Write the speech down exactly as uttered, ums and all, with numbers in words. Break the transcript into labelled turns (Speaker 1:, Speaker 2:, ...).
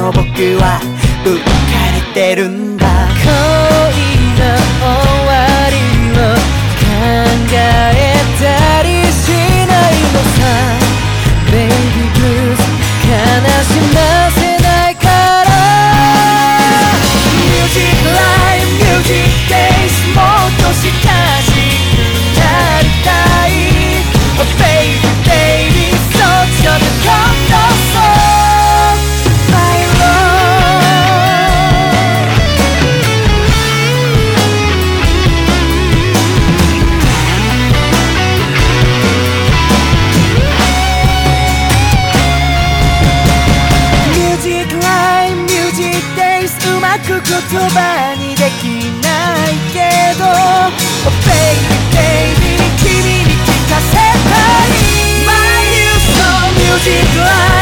Speaker 1: の僕は浮かれてるんだ。
Speaker 2: 恋の終わりを考えたりしないのさ Baby Blues 悲しませないから
Speaker 1: Music Live Music Days もっと親しくなりたい Oh baby baby such a kind of song My love Music Live Music Days うまく言葉にできないけど Oh baby baby 君に聞かせたい My new song Music Live